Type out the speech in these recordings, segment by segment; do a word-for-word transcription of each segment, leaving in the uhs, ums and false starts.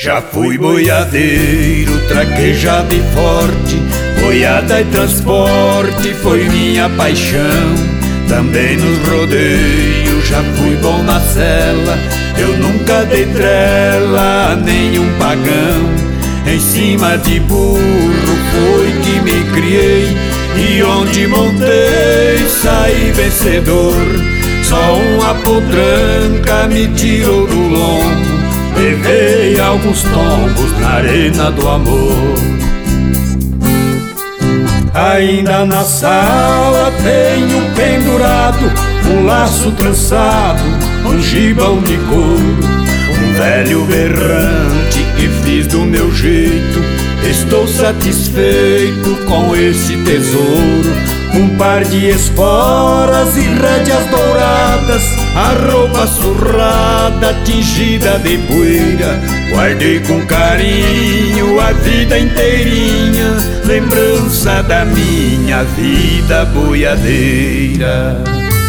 Já fui boiadeiro, traquejado e forte, boiada e transporte foi minha paixão. Também nos rodeios já fui bom na sela, eu nunca dei trela a nenhum pagão. Em cima de burro foi que me criei, e onde montei saí vencedor. Só uma potranca me tirou do lombo, levei alguns tombos na arena do amor. Ainda na sala tenho pendurado um laço trançado, um gibão de couro, um velho berrante que fiz do meu jeito. Estou satisfeito com esse tesouro. Um par de esporas e rédeas douradas, a roupa surrada, tingida de poeira. Guardei com carinho a vida inteirinha, lembrança da minha vida boiadeira.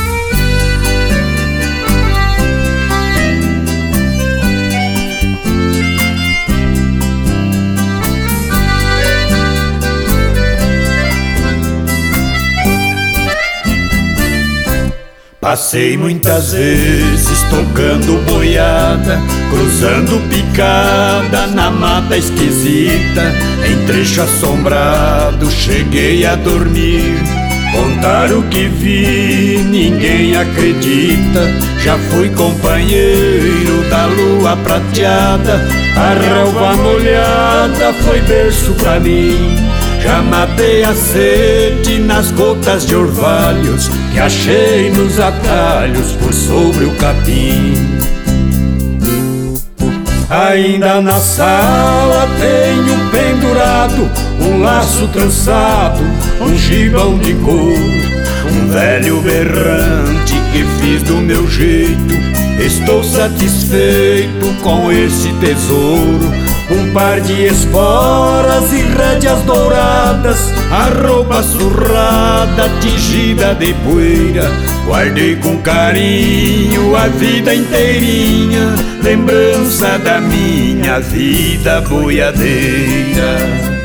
Passei muitas vezes tocando boiada, cruzando picada na mata esquisita. Em trecho assombrado cheguei a dormir, contar o que vi ninguém acredita. Já fui companheiro da lua prateada, a relva molhada foi berço pra mim. Já matei a sede nas gotas de orvalhos que achei nos atalhos por sobre o capim. Ainda na sala tenho pendurado um laço trançado, um gibão de couro, um velho berrante que fiz do meu jeito. Estou satisfeito com esse tesouro. Um par de esporas e rédeas douradas, a roupa surrada, tingida de poeira. Guardei com carinho a vida inteirinha, lembrança da minha vida boiadeira.